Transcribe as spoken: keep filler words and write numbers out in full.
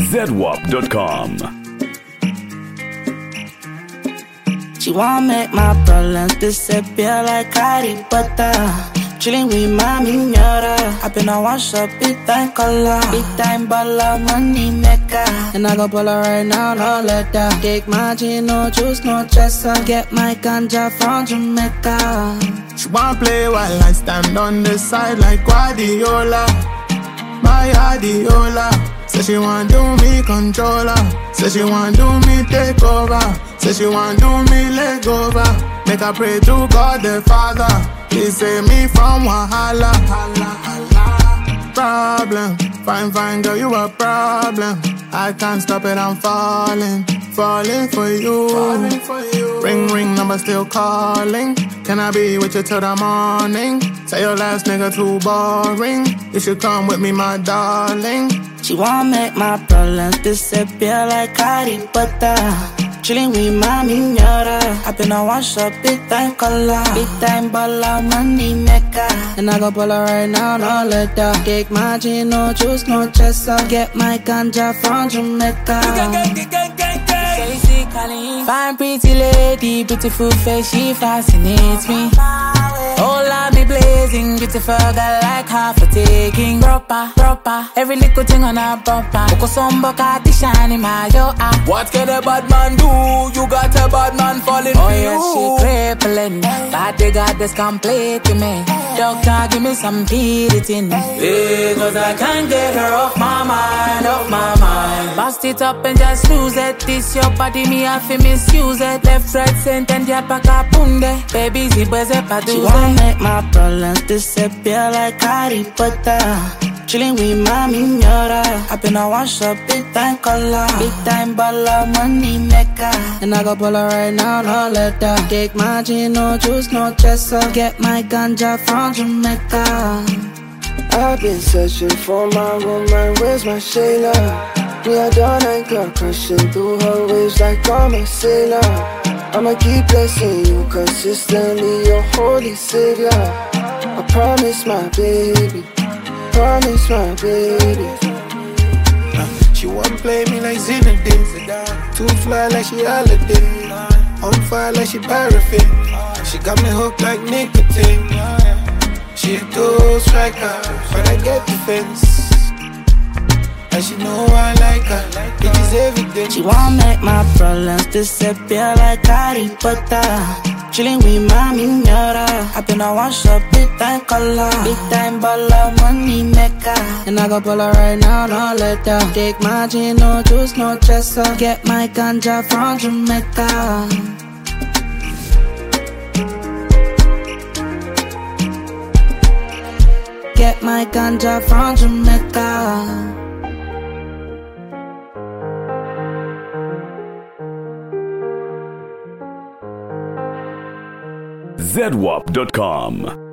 Z W A P dot com. She wanna make my problems disappear like Harry Potter. Chilling with my mignora. I been a one shot, big time color. Big time baller, money maker. And I go pull her right now, no letter. Take my gin, no juice, no chaser. Get my ganja from Jamaica. She wanna play while I stand on the side like Guardiola. My Guardiola. Say she wanna do me controller. Say she wanna do me take over. Say she wanna do me leg over. Make her pray to God the Father. Please save me from Wahala. Problem, fine, fine girl, you a problem. I can't stop it, I'm falling, falling for you. Falling for you. Ring, ring, number still calling. Can I be with you till the morning? Say your last nigga too boring. You should come with me, my darling. She wanna make my problems disappear like Harry Potter. Chilling with my mignora. I been a one shot, big time color. Big time baller, money maker. And I go pull her right now, no letter. Take my gin, no juice, no chaser. Get my ganja from Jamaica. Fine pretty lady, beautiful face, she fascinates me. All I be blazing, beautiful girl like half a taking. Proper, proper, every little thing on her bumper. Boko sombo kati shiny my yo ah. What can a bad man do? You got a bad man falling oh, for yeah, you. she crippling, but they got this complete to me. Doctor, give me some editing. Hey, cause I can't get her off my mind, off my mind. Bust it up and just lose it. This your body, me have to misuse it. Left, right, center, and ya paka punde. Baby, zibweze paduze. Make my problems disappear like Harry Potter. Chilling with my mignora. I been a one shot, big time color. Big time baller, money maker. And I go pull her right now, no letter. Take my gin, no juice, no chaser. Get my ganja from Jamaica. I've been searching for my woman, where's my Shayla? We are done and girl crashing through her waves like I'm a sailor. I'ma keep blessing you consistently, your holy savior. I promise my baby, promise my baby. uh, She wanna play me like Zinedine. Too fly like she holiday. On fire like she paraffin. She got me hooked like nicotine. She a two striker, but I get defense. And she know I like her, it is evident. She wanna make my problems disappear like Harry Potter. Chilling with my mignora. I been a one shot, big time color. Big time baller, money maker. And I go pull her right now, no letter. Take my gin, no juice, no chaser. Get my ganja from Jamaica. Get my ganja from Jamaica. Z W A P dot com.